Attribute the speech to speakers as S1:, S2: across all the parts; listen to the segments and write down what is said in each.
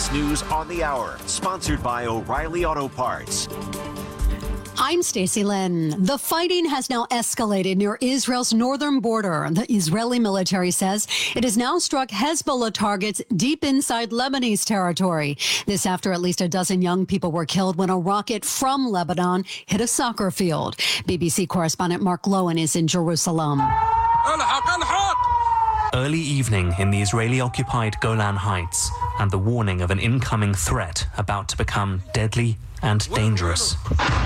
S1: CBS News on the Hour, sponsored by O'Reilly Auto Parts.
S2: I'm Stacey Lynn. The fighting has now escalated near Israel's northern border. The Israeli military says it has now struck Hezbollah targets deep inside Lebanese territory. This after at least a dozen young people were killed when a rocket from Lebanon hit a soccer field. BBC correspondent Mark Lowen is in Jerusalem.
S3: Early evening in the Israeli-occupied Golan Heights, and the warning of an incoming threat about to become deadly and dangerous.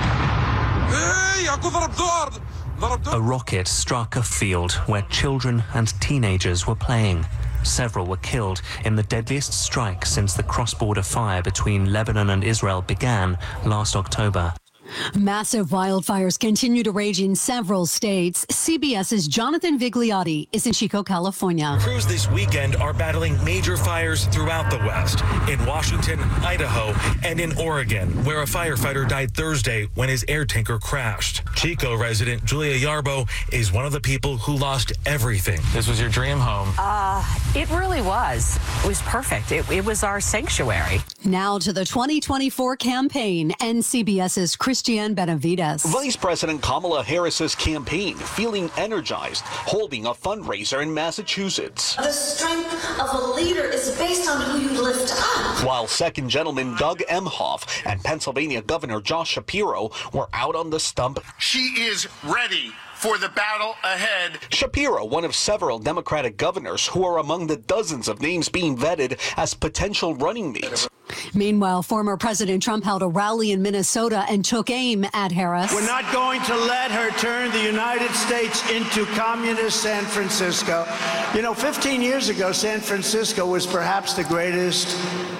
S3: A rocket struck a field where children and teenagers were playing. Several were killed in the deadliest strike since the cross-border fire between Lebanon and Israel began last October.
S2: Massive wildfires continue to rage in several states. CBS's Jonathan Vigliotti is in Chico, California.
S4: Crews this weekend are battling major fires throughout the West, in Washington, Idaho, and in Oregon, where a firefighter died Thursday when his air tanker crashed. Chico resident Julia Yarbo is one of the people who lost everything. This was your dream home.
S5: It really was. It was perfect. It was our sanctuary.
S2: Now to the 2024 campaign and CBS's Christiane Benavides.
S6: Vice President Kamala Harris's campaign feeling energized, holding a fundraiser in Massachusetts.
S7: The strength of a leader is based on who you lift up.
S6: While Second Gentleman Doug Emhoff and Pennsylvania Governor Josh Shapiro were out on the stump.
S8: She is ready for the battle ahead.
S6: Shapiro, one of several Democratic governors who are among the dozens of names being vetted as potential running mates.
S2: Meanwhile, former President Trump held a rally in Minnesota and took aim at Harris.
S9: We're not going to let her turn the United States into communist San Francisco. You know, 15 years ago, San Francisco was perhaps the greatest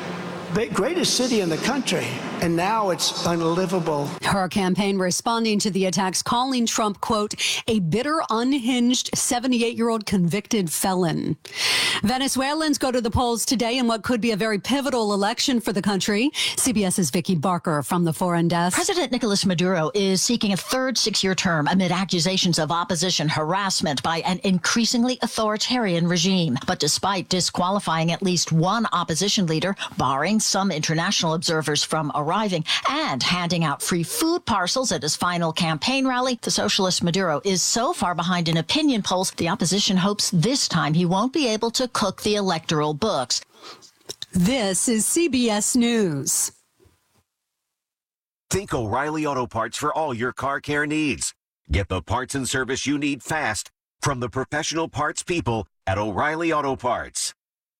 S9: city in the country, and now it's unlivable.
S2: Her campaign responding to the attacks, calling Trump, quote, a bitter, unhinged 78-year-old convicted felon. Venezuelans go to the polls today in what could be a very pivotal election for the country. CBS's Vicky Barker from the Foreign Desk.
S10: President Nicolas Maduro is seeking a third six-year term amid accusations of opposition harassment by an increasingly authoritarian regime. But despite disqualifying at least one opposition leader, barring some international observers from arriving, and handing out free food parcels at his final campaign rally, the socialist Maduro is so far behind in opinion polls, the opposition hopes this time he won't be able to cook the electoral books.
S2: This is CBS News.
S1: Think O'Reilly Auto Parts for all your car care needs. Get the parts and service you need fast from the professional parts people at O'Reilly Auto Parts.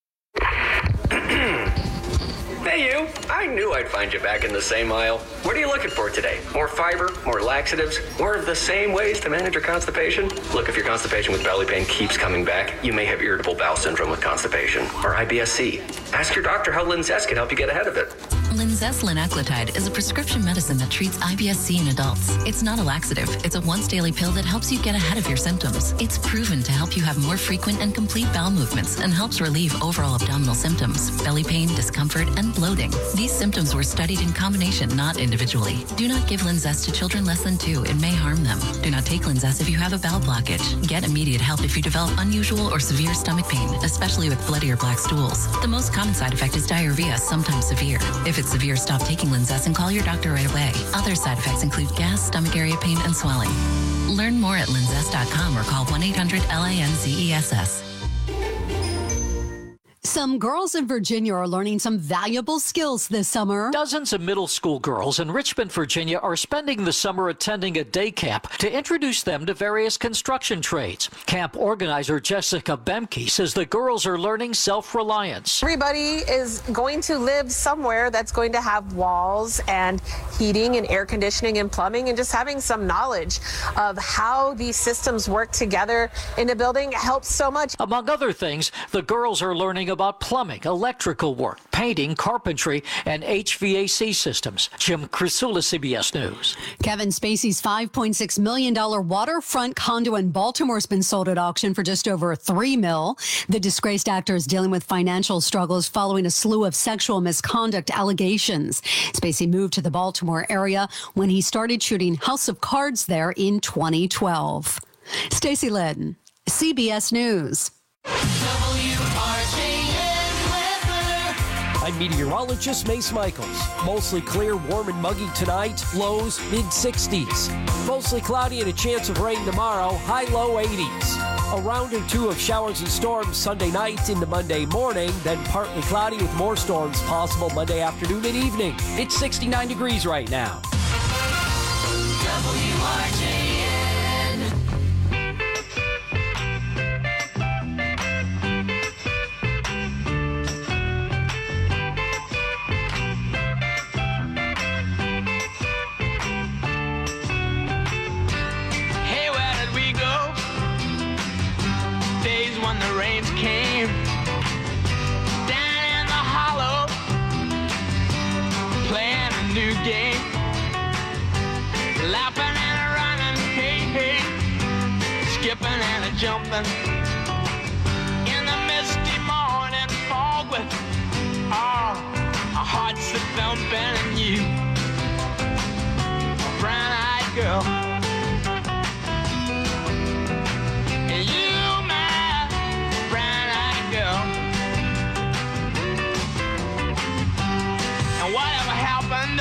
S11: Hey, you. I knew I'd find you back in the same aisle. What are you looking for today? More fiber, more laxatives, more of the same ways to manage your constipation? Look, if your constipation with belly pain keeps coming back, you may have irritable bowel syndrome with constipation, or IBS-C. Ask your doctor how Linzess can help you get ahead of it.
S12: Linzess linaclotide is a prescription medicine that treats IBS-C in adults. It's not a laxative. It's a once-daily pill that helps you get ahead of your symptoms. It's proven to help you have more frequent and complete bowel movements and helps relieve overall abdominal symptoms, belly pain, discomfort, and bloating. These symptoms were studied in combination, not individually. Do not give Linzess to children less than 2. It may harm them. Do not take Linzess if you have a bowel blockage. Get immediate help if you develop unusual or severe stomach pain, especially with bloody or black stools. The most common side effect is diarrhea, sometimes severe. If it's severe, stop taking Linzess and call your doctor right away. Other side effects include gas, stomach area pain, and swelling. Learn more at linzess.com or call 1-800-LINZESS.
S2: Some girls in Virginia are learning some valuable skills this summer.
S13: Dozens of middle school girls in Richmond, Virginia are spending the summer attending a day camp to introduce them to various construction trades. Camp organizer Jessica Bemke says the girls are learning self-reliance.
S14: Everybody is going to live somewhere that's going to have walls and heating and air conditioning and plumbing, and just having some knowledge of how these systems work together in a building helps so much.
S13: Among other things, the girls are learning about plumbing, electrical work, painting, carpentry, and HVAC systems. Jim Crisula, CBS News.
S2: Kevin Spacey's $5.6 million waterfront condo in Baltimore has been sold at auction for just over $3 million. The disgraced actor is dealing with financial struggles following a slew of sexual misconduct allegations. Spacey moved to the Baltimore area when he started shooting House of Cards there in 2012. Stacey Lynn, CBS News.
S15: I'm meteorologist Mace Michaels. Mostly clear, warm and muggy tonight. Lows mid-60s. Mostly cloudy and a chance of rain tomorrow. High-low 80s. A round or two of showers and storms Sunday night into Monday morning. Then partly cloudy with more storms possible Monday afternoon and evening. It's 69 degrees right now.
S16: WRJN.
S17: Hey, where did we go? Days when the rains came down in the hollow, playing a new game. Laughing and running, hey, hey, skipping and jumping. In the misty morning fog with our hearts a thumping, and you, a brown-eyed girl. And you, my brown-eyed girl. And whatever happened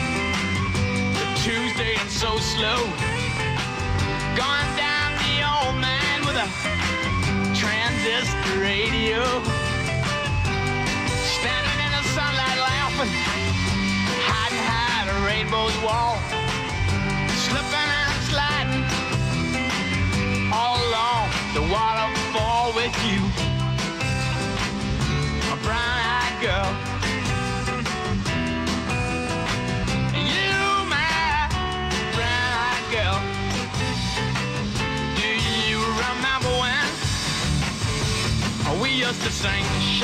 S17: Tuesday and so slow, going down the old man with a transistor radio, standing in the sunlight laughing, hiding behind a rainbow's wall, slipping and sliding all along the waterfall with you, a brown-eyed girl. We used to sing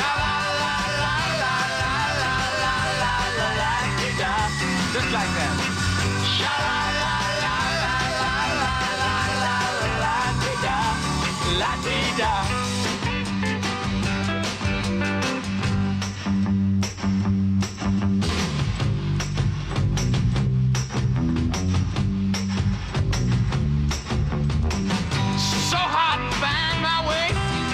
S17: sha-la-la-la-la-la-la-la-la-la-la-la-la, just like that. Sha-la-la-la-la-la-la-la-la-la-la-la-la. So hard to find my way.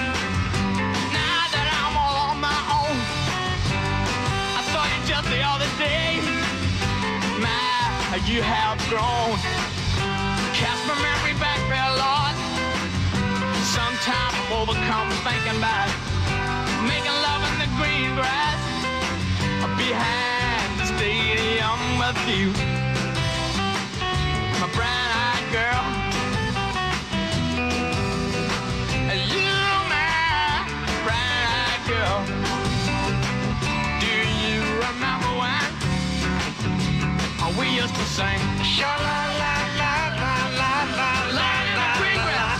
S17: Just the other day, my, you have grown. Cast my memory back there, Lord. Sometimes I'm overcome thinking about making love in the green grass behind the stadium with you, my brown-eyed girl. You, my brown-eyed girl. Remember when we used to sing sha-la-la-la-la-la-la-la in the green grass.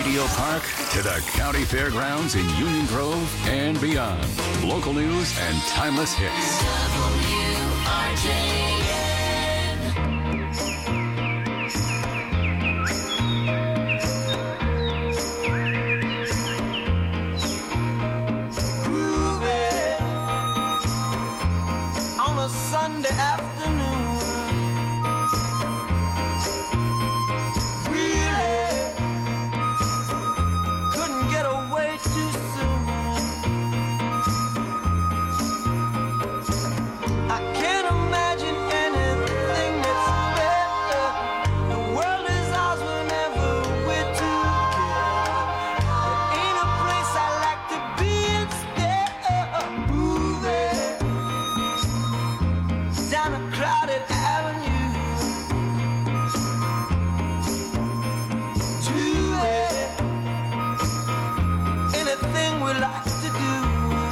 S16: Radio Park to the County Fairgrounds in Union Grove and beyond. Local news and timeless hits. WRJN.
S18: Sunday afternoon, really couldn't get away too soon. I can't imagine anything that's better. The world is ours whenever we're together. There ain't a place I like to be instead. Moving down a crowded avenue to anything we like to do.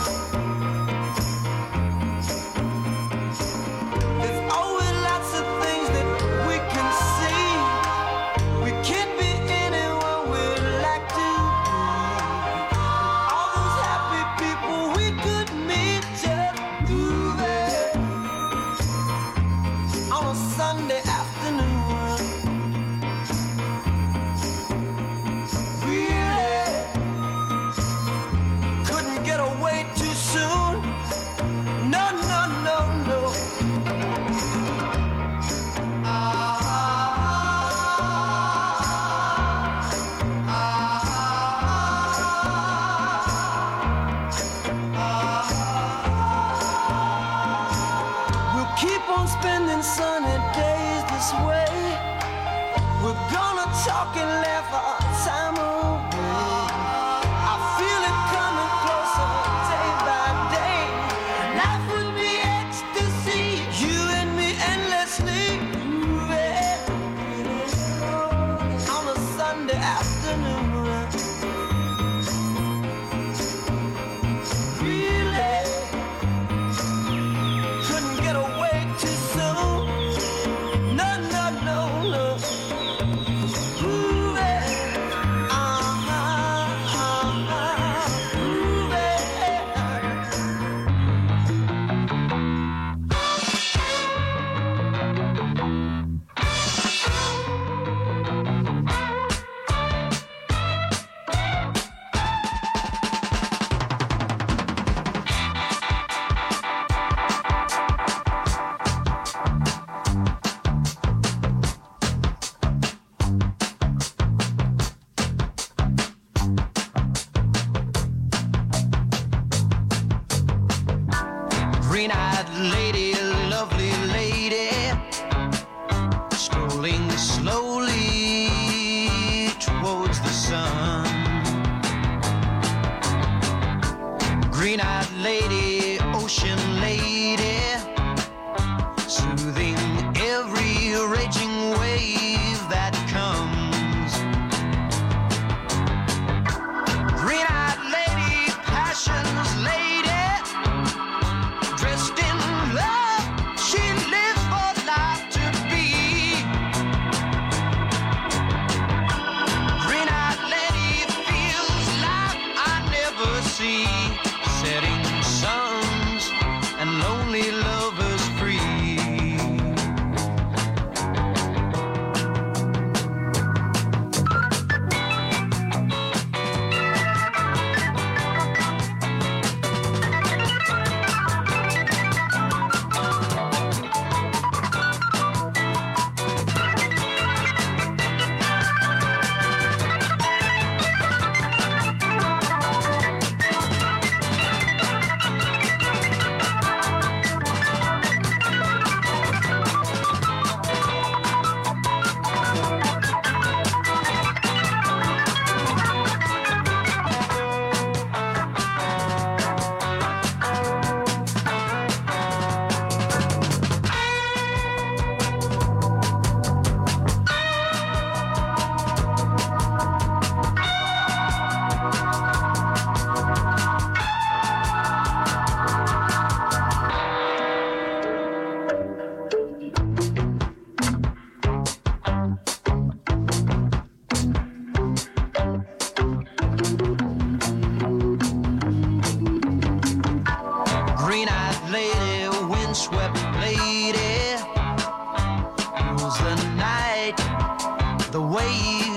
S18: There's always lots of things that we can see. We can be anyone we like to be. All those happy people we could meet just moving on a Sunday afternoon. Really couldn't get away too soon. No, no, no, no. We'll keep on spending sunny days this way. We're gonna talk and laugh our time away. I feel it coming closer day by day. Life would be ecstasy, you and me endlessly moving on a Sunday afternoon. Really couldn't get away too soon. No, no, no, no. Green-eyed lady, lovely lady, strolling slowly towards the sun. Green-eyed lady, ocean lady, soothing every raging wave that comes. Green-eyed lady, passion's lady, dressed in love, she lives for life to be. Green-eyed lady feels like I never see. Setting sun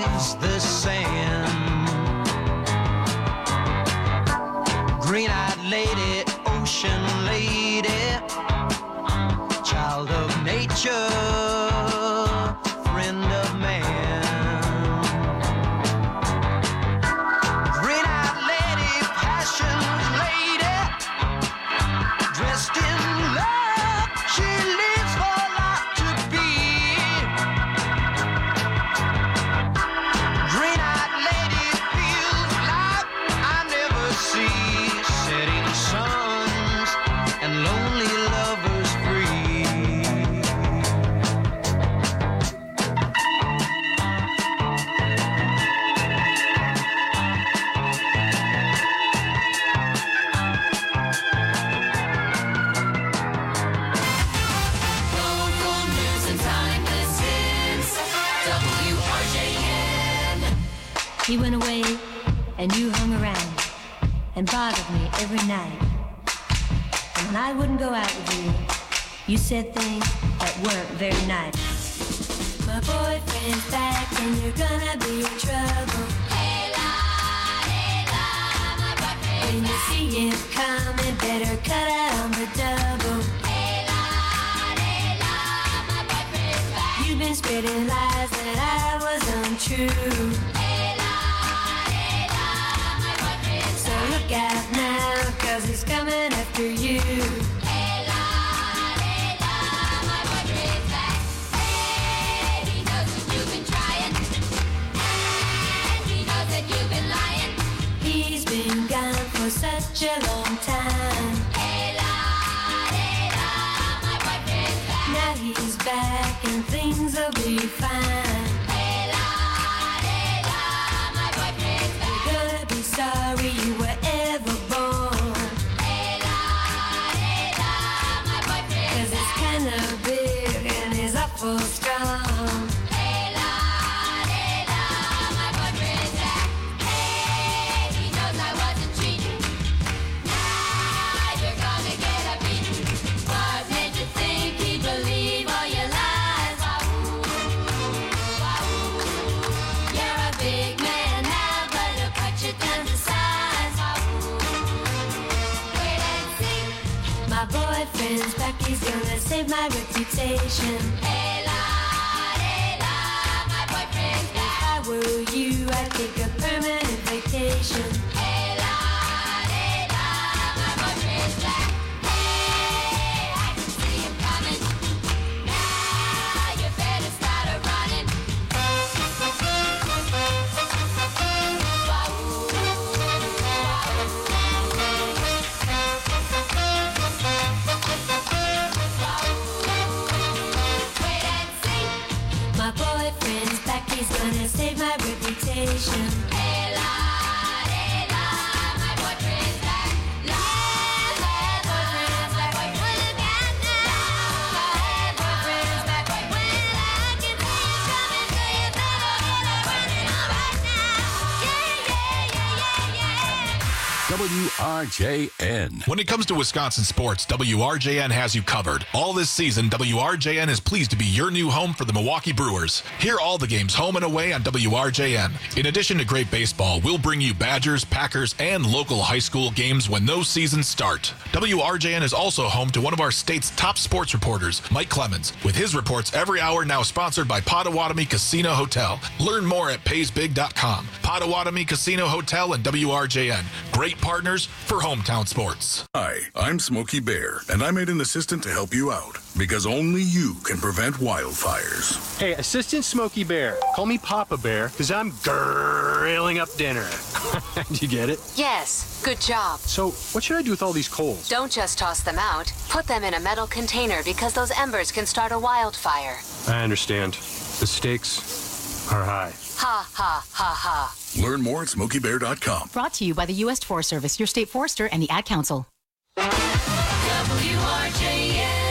S18: always the same. Green-eyed lady, ocean lady, child of nature, friend of man. Green-eyed lady, passion lady, dressed in love, she lives for life to be. Green-eyed lady feels like I never see. Setting suns and lonely lovers free.
S19: Local news and timeless hits. WRJN.
S20: He went away and you hung around and bothered me every night. And when I wouldn't go out with you, you said things that weren't very nice. My boyfriend's back and you're gonna be in trouble. Hey la, my boyfriend's when you see him coming, better cut out on the double. Hey la, my boyfriend's back. You've been spreading lies that I was untrue. So look out now, 'cause he's coming after you. Hey la, my boyfriend's back. Hey, he knows that you've been trying, and he knows that you've been lying. He's been gone for such a long time. Hey la, my boyfriend's back. Now he's back and things will be fine. Hey la, my boyfriend's back. You're gonna be sorry you were ever born. Hey la, my boyfriend. 'Cause it's kinda big and he's awful strong. Hey la, my boyfriend's back. Hey, he knows I wasn't cheating. Now you're gonna get a beating. What made you think he'd believe all your lies? You're a big man now, but he'll cut you down to size. Wait and see. My boyfriend's back, he's gonna save my reputation. Hey la, my boyfriend's back. If I were you, I'd take a permanent vacation. Hey la, my boyfriend's back. Hey, I can see him coming. Now you better start a running. My boyfriend's back, he's gonna save my reputation. Hey la, my boyfriend's back. La, my boyfriend's back. My boyfriend's back. When I can see you coming, so you better get up running right now.
S16: WRJN.
S21: When it comes to Wisconsin sports, WRJN has you covered. All this season, WRJN is pleased to be your new home for the Milwaukee Brewers. Hear all the games home and away on WRJN. In addition to great baseball, we'll bring you Badgers, Packers, and local high school games when those seasons start. WRJN is also home to one of our state's top sports reporters, Mike Clemens, with his reports every hour now sponsored by Potawatomi Casino Hotel. Learn more at paysbig.com. Potawatomi Casino Hotel and WRJN. Great partners for hometown sports.
S22: Hi, I'm Smokey Bear, and I made an assistant to help you out, because only you can prevent wildfires.
S23: Hey, Assistant Smokey Bear, call me Papa Bear, because I'm grilling up dinner. Do you get it?
S24: Yes, good job.
S23: So, what should I do with all these coals?
S24: Don't just toss them out. Put them in a metal container because those embers can start a wildfire.
S23: I understand. The stakes are high.
S24: Ha, ha, ha, ha.
S22: Learn more at SmokeyBear.com.
S25: Brought to you by the U.S. Forest Service, your state forester, and the Ad Council.
S19: WRJN.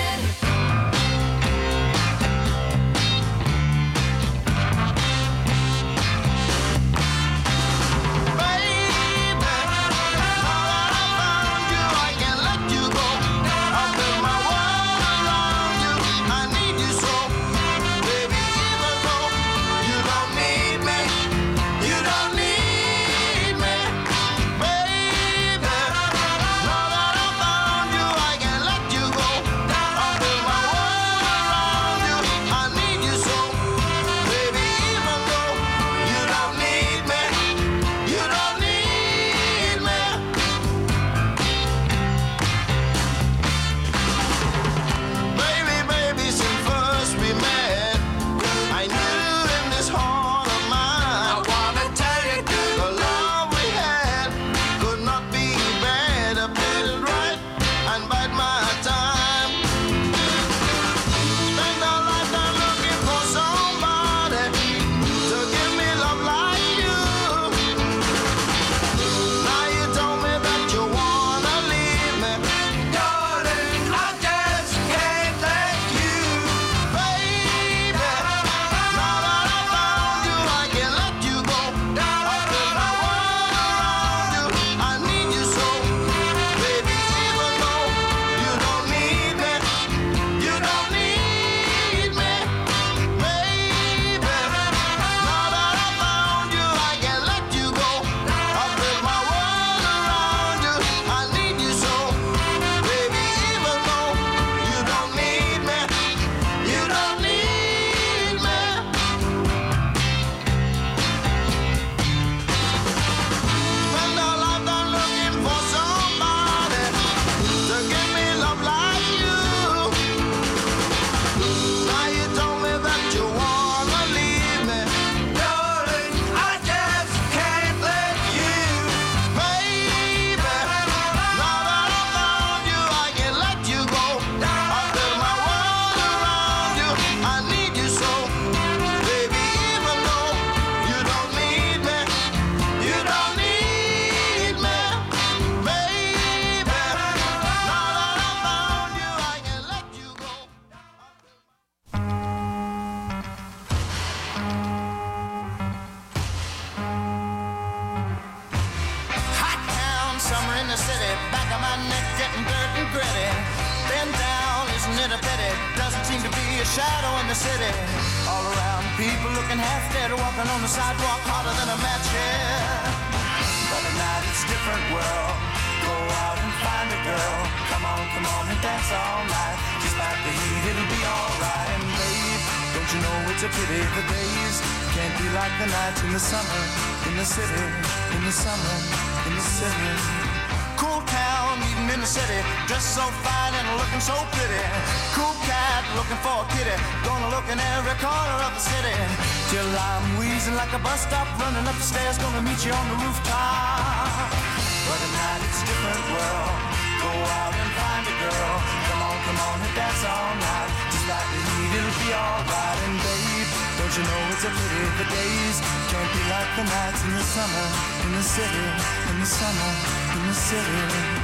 S18: neck getting dirt and gritty. Bend down, isn't it a pity? Doesn't seem to be a shadow in the city. All around, people looking half dead, walking on the sidewalk harder than a match here. But at night it's a different world. Go out and find a girl. Come on and dance all night. Despite the heat, it'll be alright. And babe, don't you know it's a pity the days can't be like the nights in the summer, in the city, in the summer, in the city. Cool town, meeting in the city, dressed so fine and looking so pretty. Cool cat, looking for a kitty, gonna look in every corner of the city. Till I'm wheezing like a bus stop, running up the stairs, gonna meet you on the rooftop. But at night it's a different world. Go out and find a girl. Come on and dance all night. Just like the heat, it'll be alright. And babe, don't you know it's a pity the days can't be like the nights in the summer, in the city, in the summer, in the city.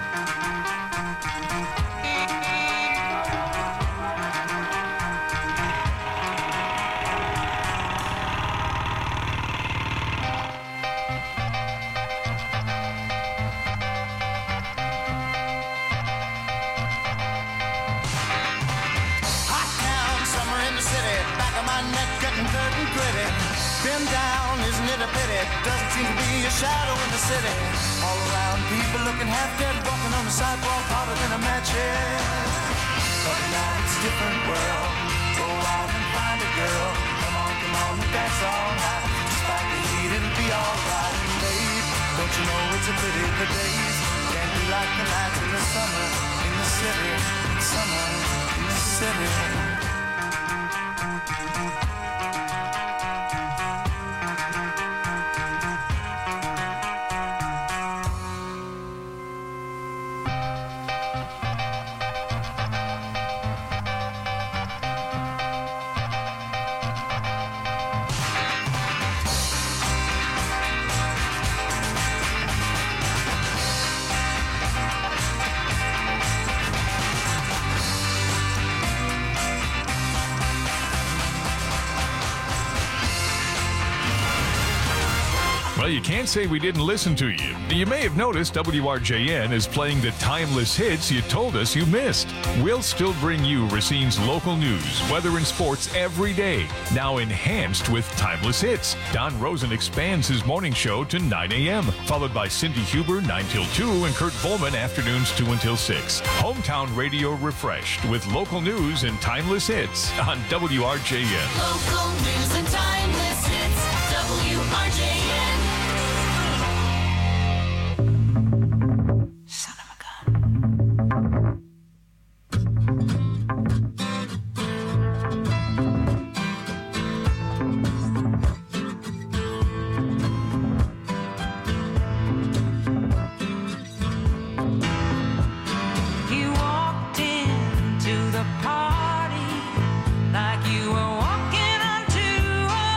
S18: Been down, isn't it a pity? Doesn't seem to be a shadow in the city. All around, people looking half dead, walking on the sidewalk harder than a match here. But now it's a different world. Go out and find a girl. Come on and dance all night. Despite the heat, it'll be alright. And babe, don't you know it's a pity the days can't be like the nights in the summer, in the city, in summer, in the city.
S3: Well, you can't say we didn't listen to you. You may have noticed WRJN is playing the timeless hits you told us you missed. We'll still bring you Racine's local news, weather, and sports every day, now enhanced with timeless hits. Don Rosen expands his morning show to 9 a.m., followed by Cindy Huber 9 till 2 and Kurt Volman afternoons 2 until 6. Hometown radio refreshed with local news and timeless hits on WRJN.
S19: Local news and timeless hits, WRJN.
S18: Party like you were walking onto a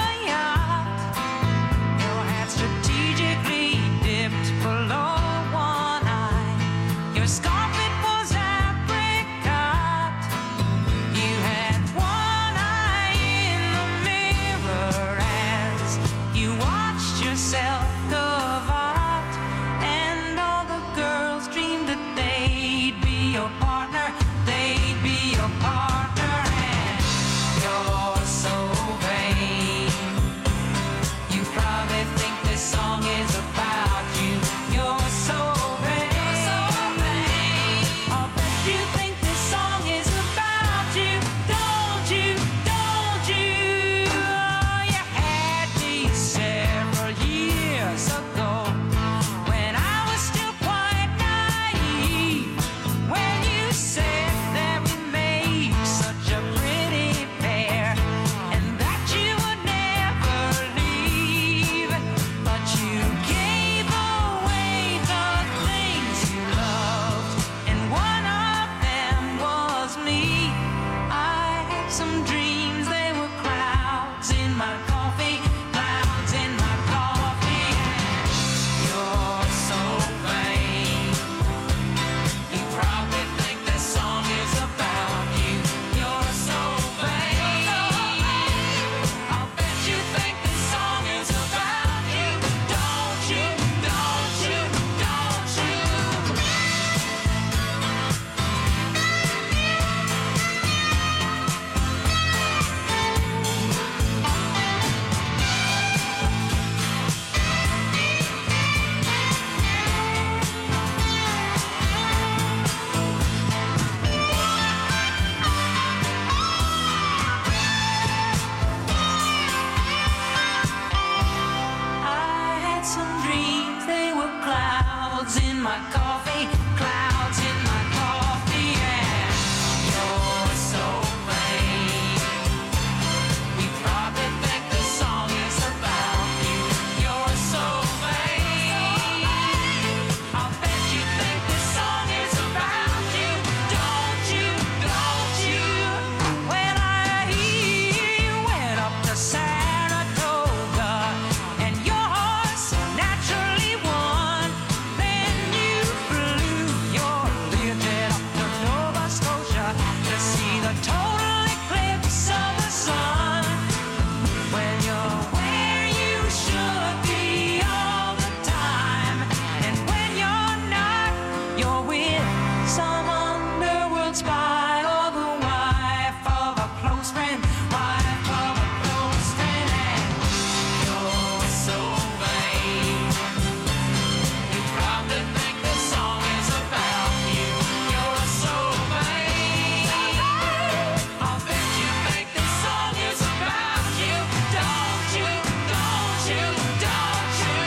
S18: some dreams, they were clouds in my coffee, clouds in my coffee, and you're so vain. You probably think this song is about you. You're so vain. I'll bet you think this song is about you. Don't you, don't you? When I hear you went up to Saratoga and your horse naturally won, then you flew your Learjet up to Nova Scotia to see the total eclipse of the sun. When you're where you should be all the time, and when you're not, you're with some underworld spy or the wife of a close friend, wife of a close friend, and you're so vain. You probably think this song is about you. You're so vain. I'll bet you think this song is about you. Don't you, don't you, don't you?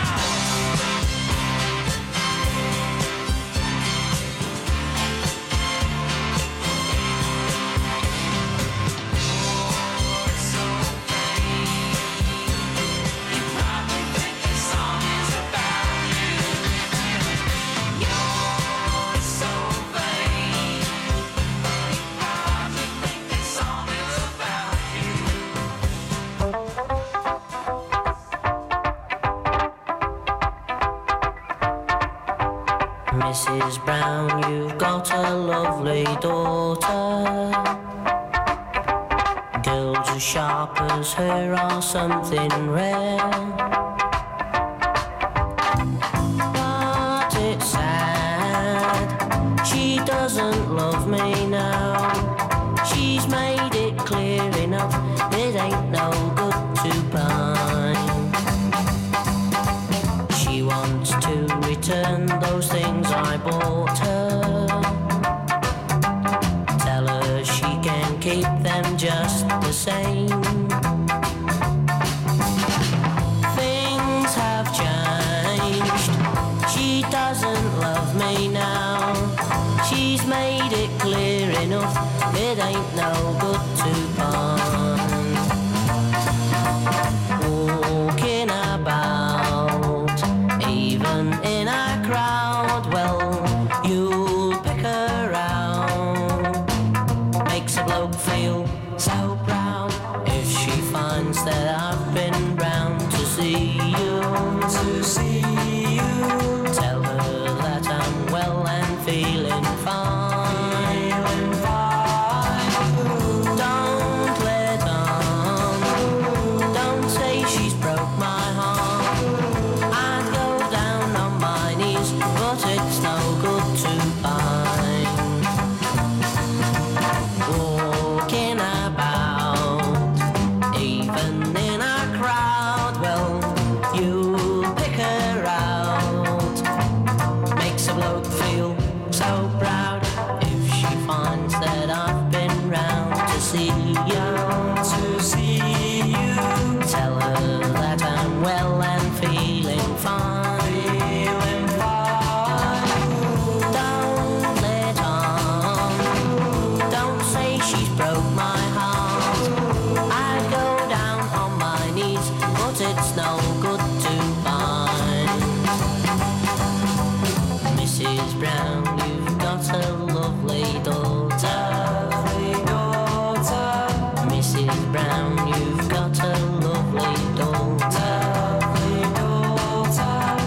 S18: You're so vain. You probably think this song is about you. You're so vain. You probably think this song is about you.
S4: Mrs. Brown, you've got a lovely daughter. Girls as sharp as her are something rare. But it's sad, she doesn't love me now. She's made it clear enough, it ain't no good to pine. She wants to return those things I bought her. Tell her she can keep them just the same. Things have changed. She doesn't love me now. She's made it clear enough, it ain't no good to pine. Walking about, even in a crowd, well, you'll pick her out. Makes a bloke feel so proud if she finds that I've been round to see you. Tell her that I'm well and feeling fine. Don't let on, don't say she's broke my heart. I'd go down on my knees, but it's no good to pine. Walking about, even in a crowd, well, you pick her out. Makes a bloke feel so proud if she finds that I've been round to see you. Tell her that I'm well and feeling fine. Don't let on, don't say she's broke my heart. I'd go down on my knees, but it's no good to pine. Mrs. Brown, you've got a lovely daughter. Mrs. Brown, you've got a lovely daughter.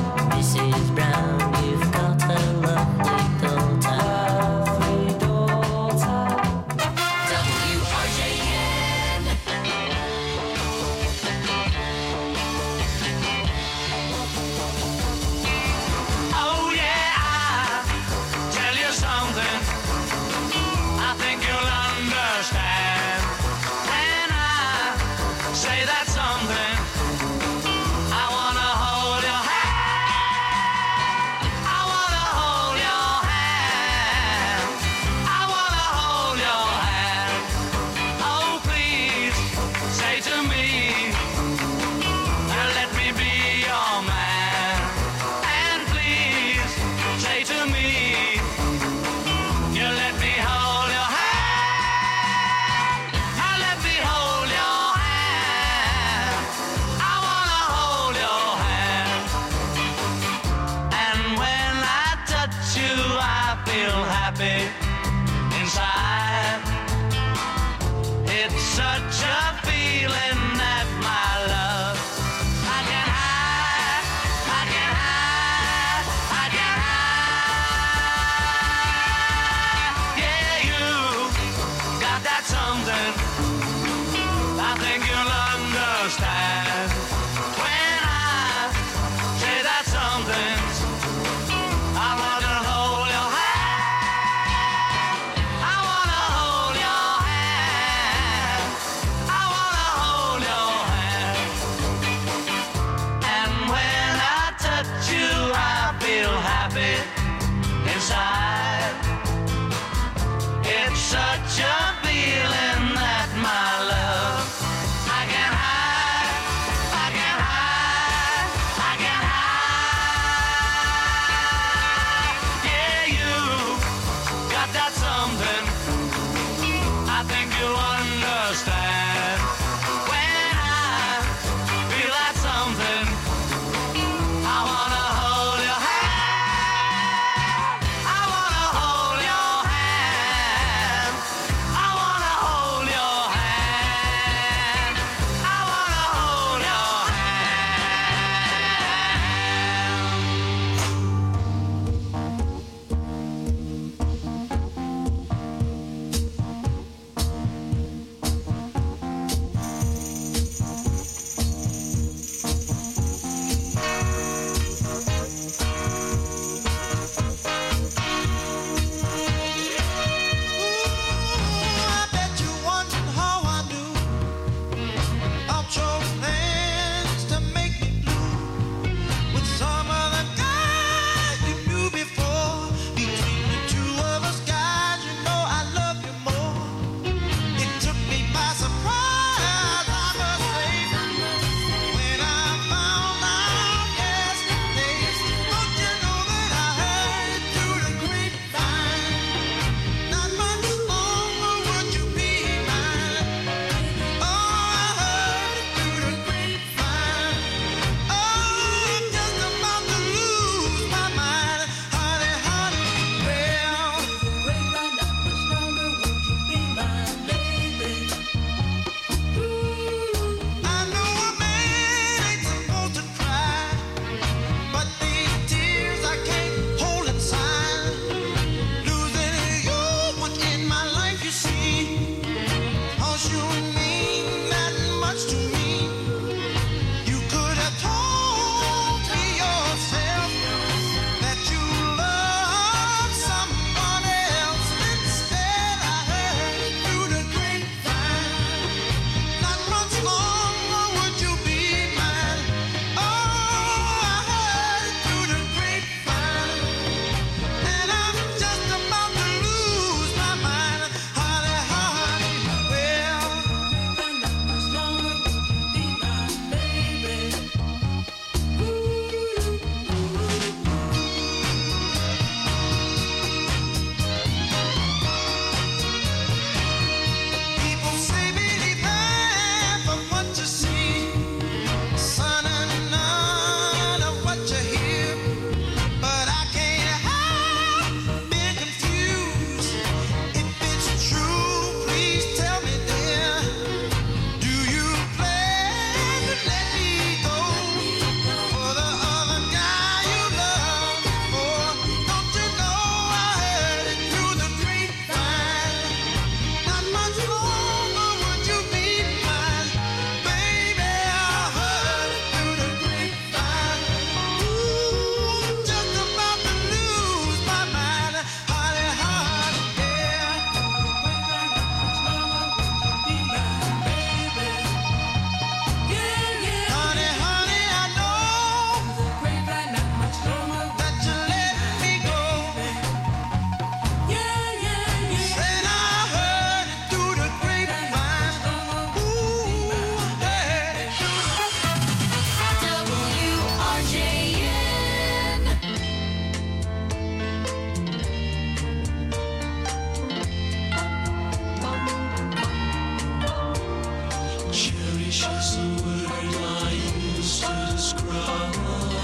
S18: run.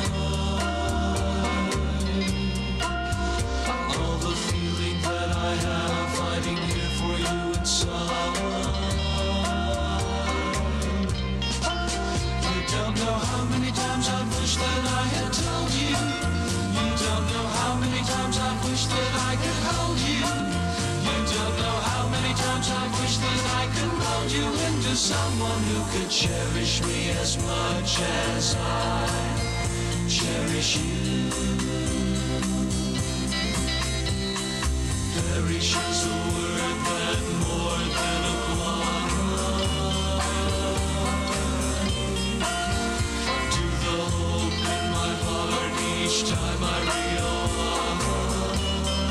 S18: All the feeling that I have fighting here for you inside. You don't know how many times I wish that I had told you. You don't know how many times I wish that I could hold you. You don't know how many times I wish that I could mold you into someone who could cherish me as much as I cherish you. Perish is a word that more than a blood. To the hope in my heart each time I realize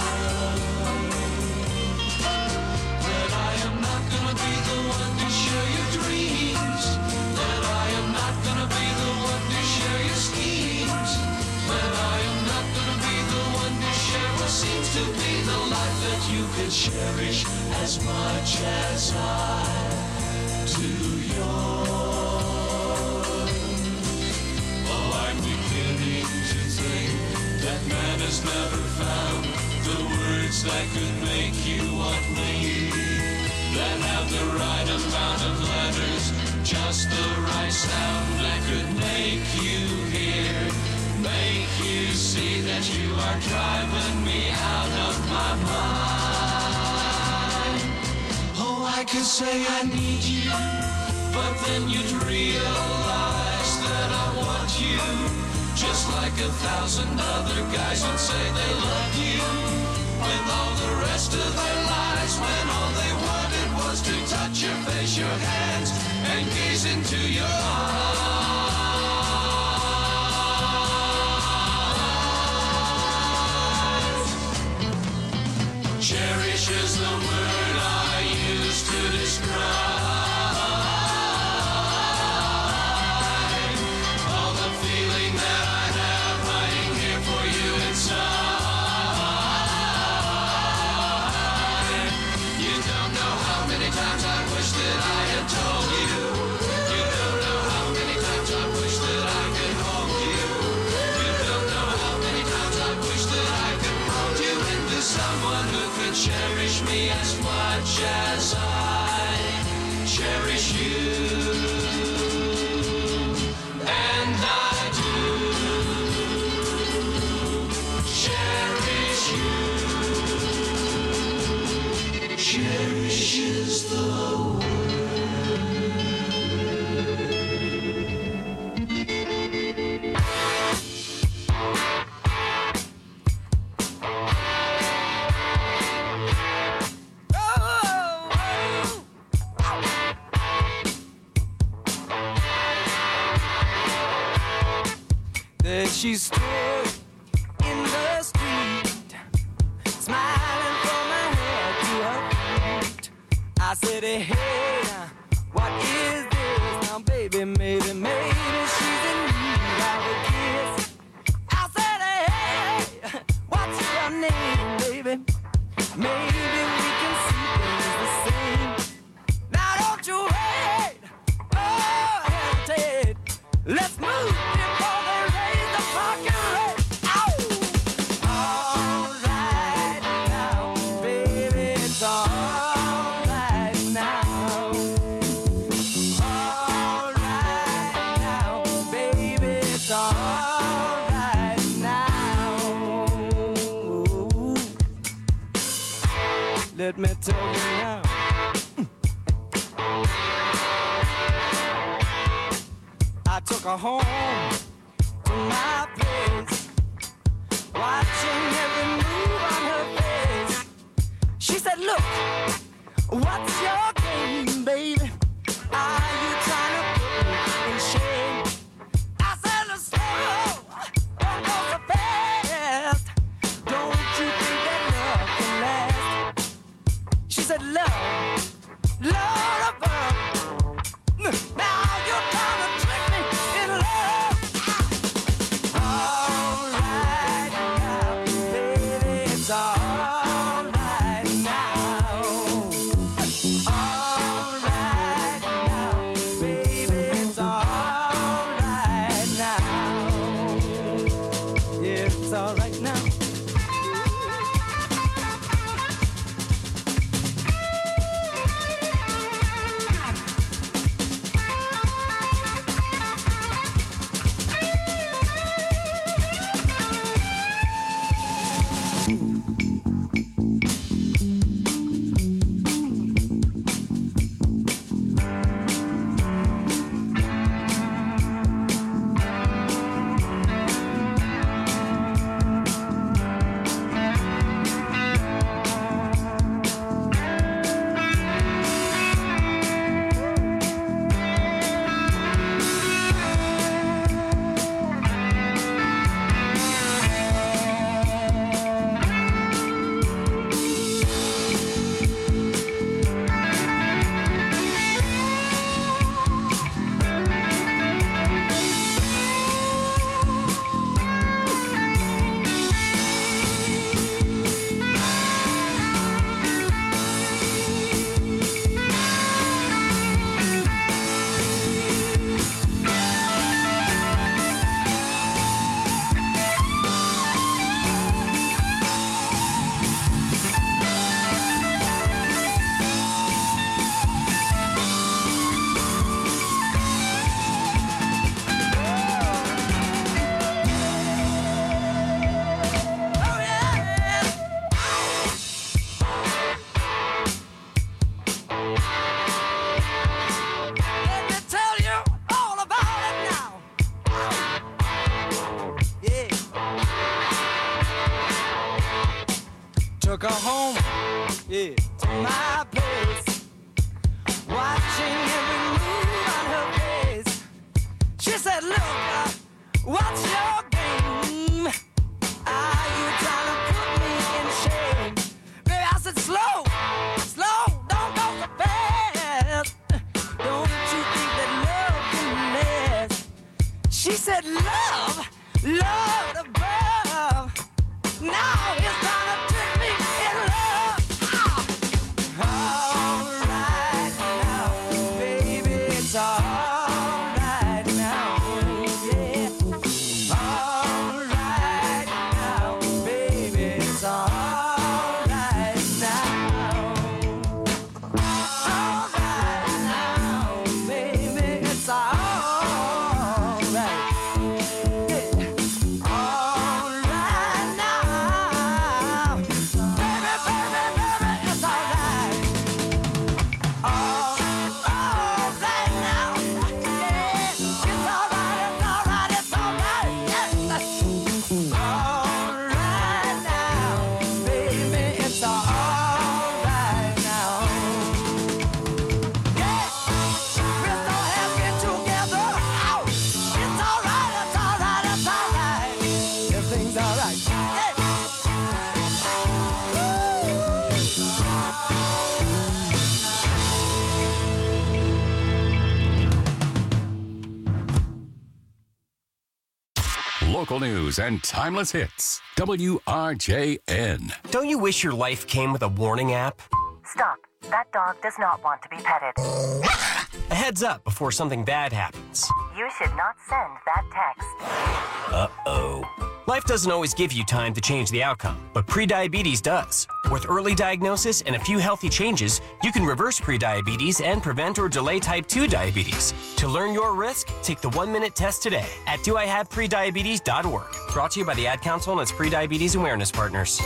S18: that I am not gonna be the one to share your dreams, that I am not gonna be the one to share your schemes, that I am not gonna be the one to share what seems to be the life that you could cherish as much as I do yours. Oh, I'm beginning to think that man has never found the words that could make you want me, that have the right amount of letters, just the right sound that could make you hear, make you see that you are driving me out of my mind. Oh, I could say I need you, but then you'd realize that I want you, just like 1,000 other guys would say they love you, with all the rest of their lives, when all they wanted was to touch your face, your hands, and gaze into your eyes. Cherish is the word I use to describe all the feeling that I have hiding here for you inside. You don't know how many times I wish that I had told you. You don't know how many times I wish that I could hold you. You don't know how many times I wish that I could mold you into someone who could cherish me as much as I cherish you. And I do cherish you. Cherish is the There she stood in the street, smiling from her head to her feet. I said, hey, what is this? Now, baby, maybe she's in need of a kiss. I said, hey, what's your name, baby? Maybe we can see things the same. Now, don't you wait, oh, hesitate. Let's move before they raise the fucking rate. Ow! All right now, baby, it's all right now. All right now, baby, it's all right now. Let me tell you now. I took her home to my place, watching every move on her face. She said, look, what's your game, baby? Are you trying to put me in shame? I said, let's slow, don't go so fast. Don't you think that love can last? She said, love, Lord above. Now you're trying to trick me in love. all right now. Took her home, yeah, to my place, watching every move on her face. She said, look, what's your game? Are you trying to put me in shame? Baby, I said, slow, slow, don't go so fast. Don't you think that love can last? She said, love, love above. Now it's time to trick me in love. All right now, baby, it's all right now, yeah. All right now, baby, it's all right now. All right now, baby, it's all right.
S16: Local news and timeless hits. WRJN.
S5: Don't you wish your life came with a warning app?
S6: Stop. That dog does not want to be petted.
S5: A heads up before something bad happens.
S6: You should not send that text.
S5: Uh-oh. Life doesn't always give you time to change the outcome, but prediabetes does. With early diagnosis and a few healthy changes, you can reverse prediabetes and prevent or delay type 2 diabetes. To learn your risk, take the 1-minute test today at doihaveprediabetes.org. Brought to you by the Ad Council and its prediabetes awareness partners.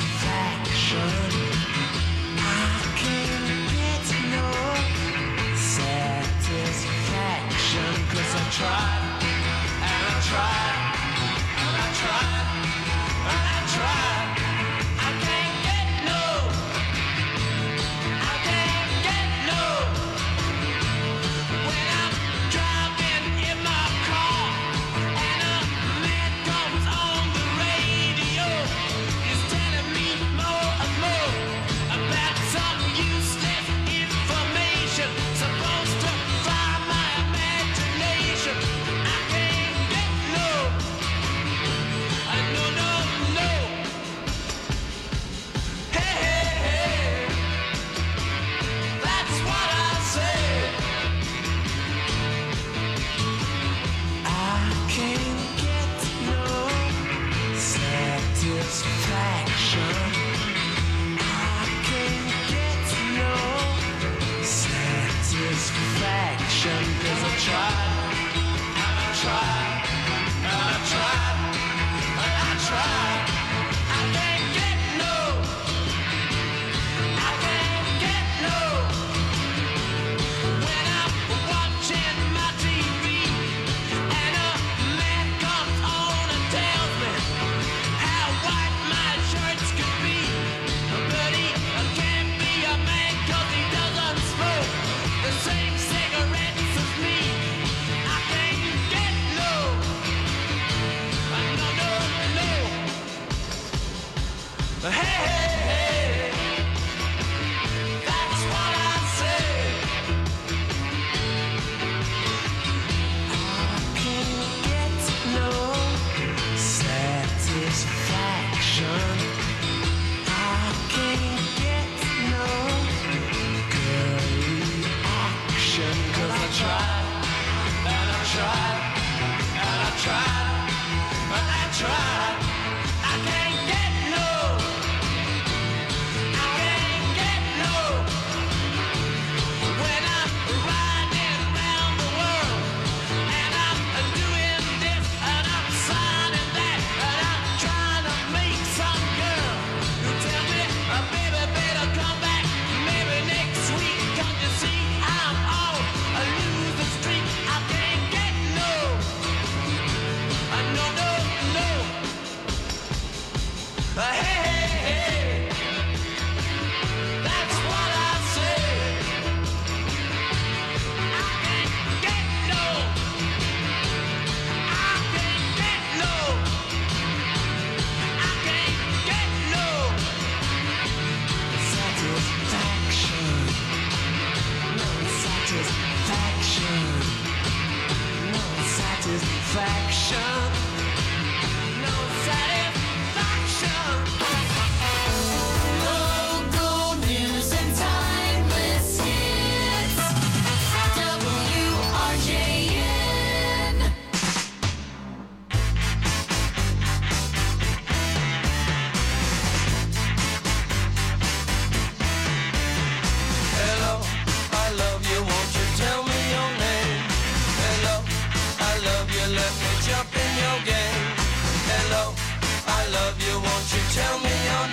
S18: Satisfaction. I can't get no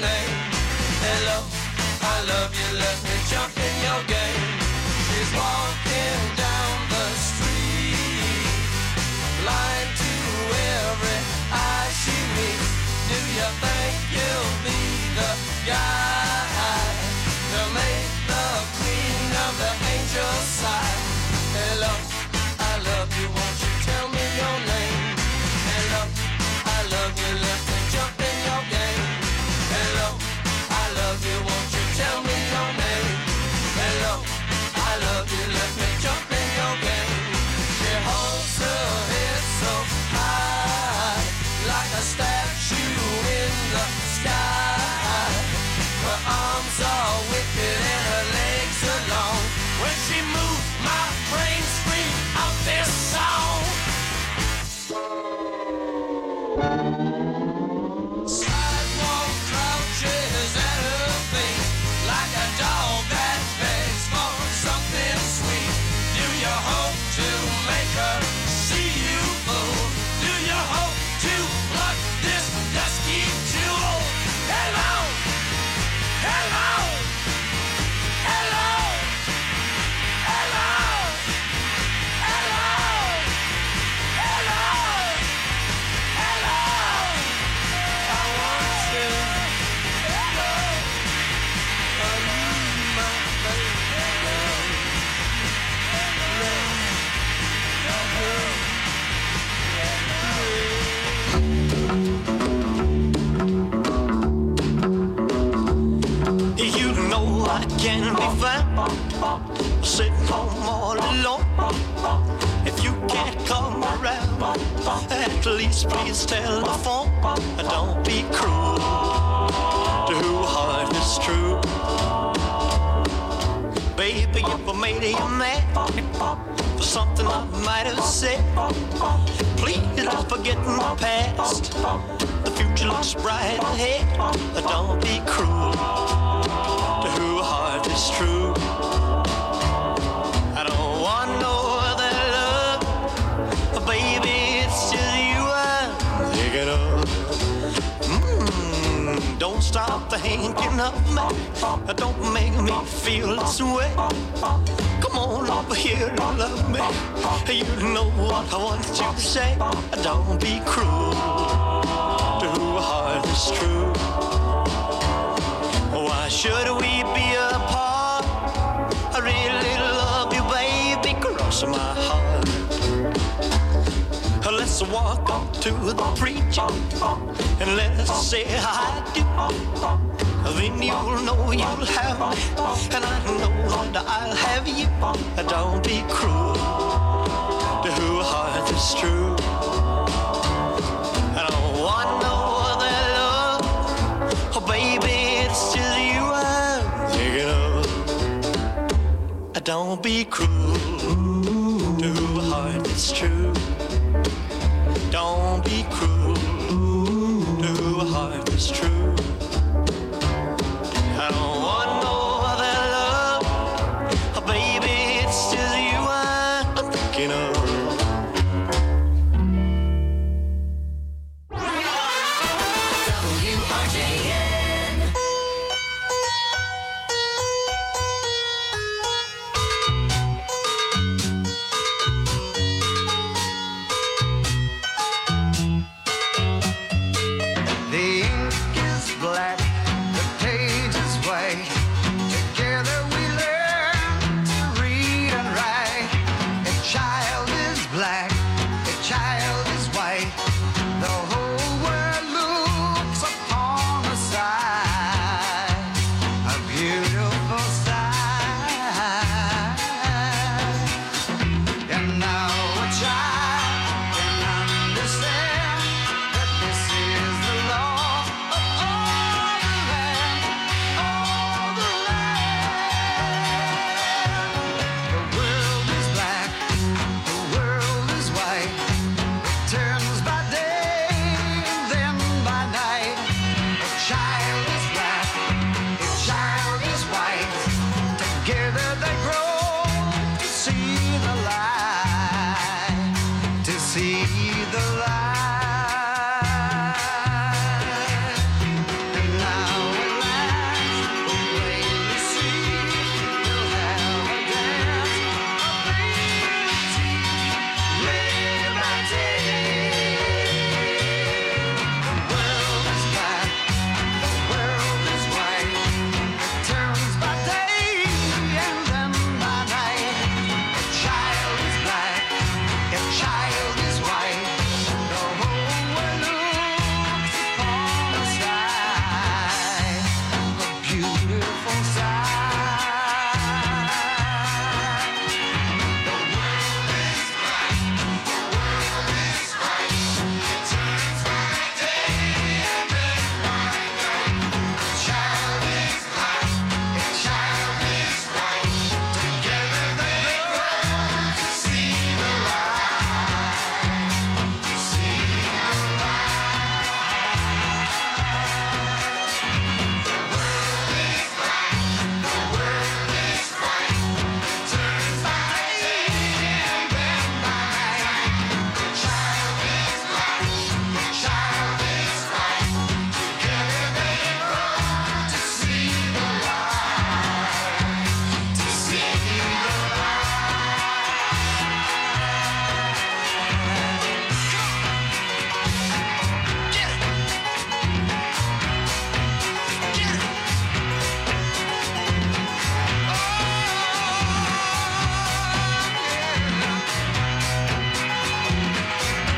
S18: name. Hello, I love you, let me jump in your game. She's walking down the street, blind to every eye she meets. Do you think you'll be the guy to make the queen of the angels sigh? Hello, I love you, won't you tell me your name? Hello, I love you, let me jump in your game. Hello, I love you, won't you tell me your name? Hello, I love you, let me jump in your game. She holds her head so high, like a statue in the sky. Her arms are wicked and her legs are long. When she moves, my brain screams out this song. Sidewalk crouches at her feet, like a dog that begs for something sweet. Do you hope to make her see you fool? Do you hope to pluck this dusky jewel? Hello, hello, hello, hello, hello, hello, hello. I want you, hello, I need my
S1: You know I can be found sitting home all alone. If you can't come around, at least please telephone. Don't be cruel to who heart is true. Baby, if I made you mad for something I might have said, please don't forget my past. The future looks bright ahead. Don't be cruel to who heart is true. I don't want no other love, baby, it's just you I'm thinking of. Don't stop thinking of me, don't make me feel this way. Come on over here and love me, you know what I want you to say. Don't be cruel to who heart is true. Why should we be apart? I really love you, baby, cross my heart. Let's walk up to the preacher and let's say I do. Then you'll know you'll have me, and I know that I'll have you. Don't be cruel to who heart is true. I don't want no other love, oh baby, it's just you I'm thinking of. Don't be cruel to who heart is true. Don't be cruel.